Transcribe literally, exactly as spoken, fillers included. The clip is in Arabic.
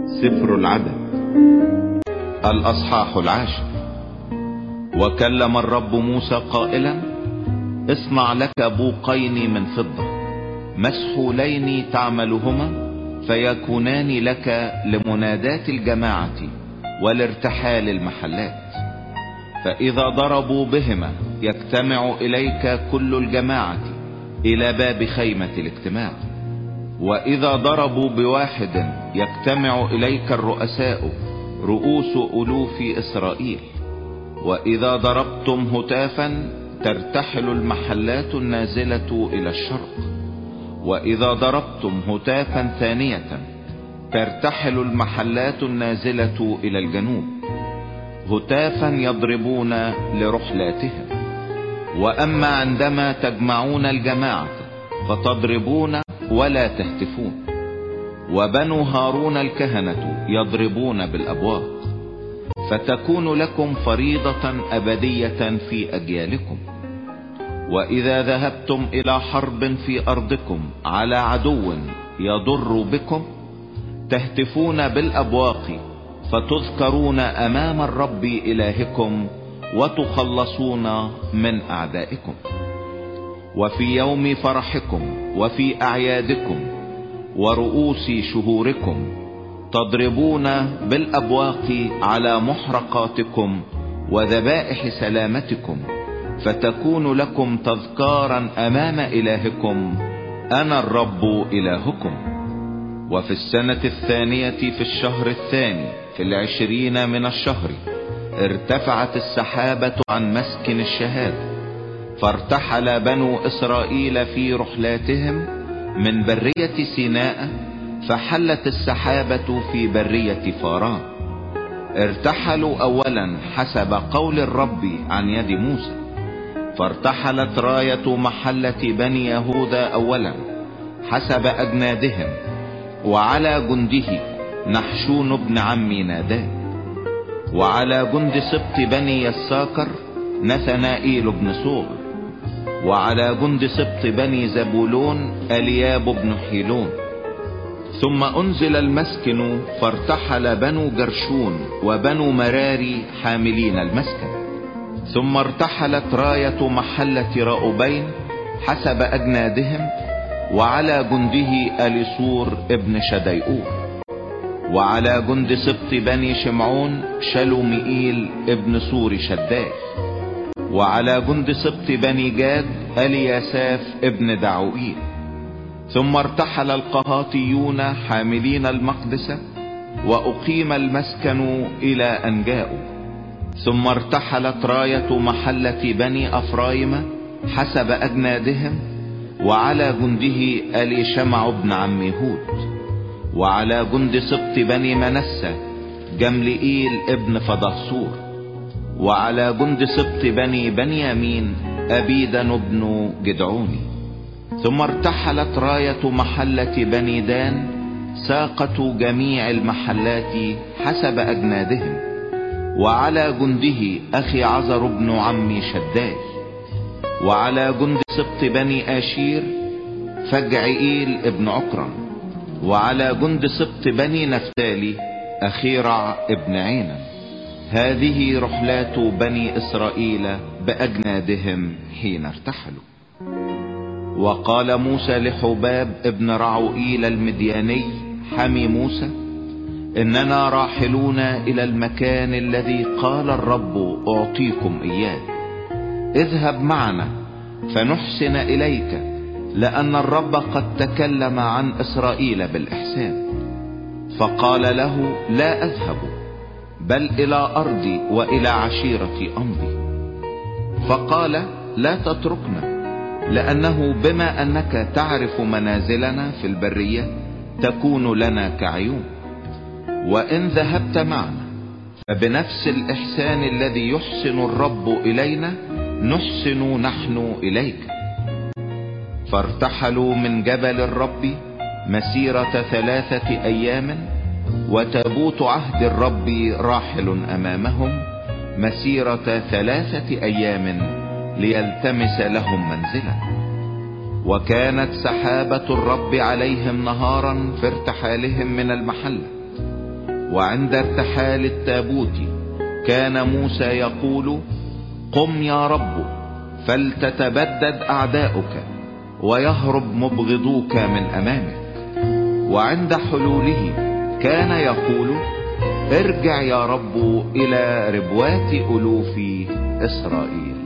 سفر العدد الأصحاح العاشر. وكلم الرب موسى قائلا: اصنع لك بوقين من فضة مسحولين تعملهما، فيكونان لك لمنادات الجماعة والارتحال المحلات. فإذا ضربوا بهما يجتمع إليك كل الجماعة إلى باب خيمة الاجتماع. وإذا ضربوا بواحد يجتمع إليك الرؤساء رؤوس ألوف إسرائيل. وإذا ضربتم هتافا ترتحل المحلات النازلة إلى الشرق. وإذا ضربتم هتافا ثانية ترتحل المحلات النازلة إلى الجنوب، هتافا يضربون لرحلاتهم. وأما عندما تجمعون الجماعة فتضربون ولا تهتفون. وبنو هارون الكهنة يضربون بالأبواق، فتكون لكم فريضة أبدية في أجيالكم. وإذا ذهبتم إلى حرب في أرضكم على عدو يضر بكم تهتفون بالأبواق، فتذكرون أمام الرب إلهكم وتخلصون من أعدائكم. وفي يوم فرحكم وفي أعيادكم ورؤوس شهوركم تضربون بالأبواق على محرقاتكم وذبائح سلامتكم، فتكون لكم تذكارا أمام إلهكم، أنا الرب إلهكم. وفي السنة الثانية في الشهر الثاني في العشرين من الشهر ارتفعت السحابة عن مسكن الشهادة، فارتحل بنو إسرائيل في رحلاتهم من برية سيناء، فحلت السحابة في برية فاران. ارتحلوا أولا حسب قول الرب عن يد موسى، فارتحلت راية محلة بني يهوذا أولا حسب أجنادهم، وعلى جنده نحشون بن عمي ناداب. وعلى جند سبط بني يساكر نثنائيل بن صور. وعلى جند سبط بني زبولون الياب بن حيلون. ثم انزل المسكن فارتحل بنو جرشون وبنو مراري حاملين المسكن. ثم ارتحلت راية محلة رأوبين حسب أجنادهم، وعلى جنده أليصور ابن شديئور. وعلى جند سبط بني شمعون شلومئيل ابن صور شداي. وعلى جند سبط بني جاد الياساف ابن دعوئيل. ثم ارتحل القهاطيون حاملين المقدسة، وأقيم المسكن إلى أن جاءوا. ثم ارتحلت راية محلة بني أفرايم حسب أجنادهم، وعلى جنده أليشمع بن عم هود. وعلى جند سبط بني منسى جملئيل ابن فدهصور. وعلى جند سبط بني بنيامين أبيدن بن جدعوني. ثم ارتحلت راية محلة بني دان ساقة جميع المحلات حسب أجنادهم، وعلى جنده أخي عزر بن عمي شداي. وعلى جند سبط بني آشير فجعئيل ابن عكرم. وعلى جند سبط بني نفتالي أخيرع ابن عينا. هذه رحلات بني إسرائيل بأجنادهم حين ارتحلوا. وقال موسى لحباب ابن رعوئيل المدياني حمي موسى: إننا راحلون إلى المكان الذي قال الرب أعطيكم إياه، اذهب معنا فنحسن إليك، لأن الرب قد تكلم عن إسرائيل بالإحسان. فقال له: لا أذهب، بل إلى أرضي وإلى عشيرتي أمضي. فقال: لا تتركنا، لأنه بما أنك تعرف منازلنا في البرية تكون لنا كعيون. وإن ذهبت معنا فبنفس الإحسان الذي يحسن الرب إلينا نحسن نحن إليك. فارتحلوا من جبل الرب مسيرة ثلاثة أيام، وتابوت عهد الرب راحل أمامهم مسيرة ثلاثة أيام ليلتمس لهم منزلا. وكانت سحابة الرب عليهم نهارا في ارتحالهم من المحلة، وعند ارتحال التابوت كان موسى يقول: قم يا رب فلتتبدد أعداؤك ويهرب مبغضوك من أمامك. وعند حلوله كان يقول: ارجع يا رب إلى ربوات ألوف إسرائيل.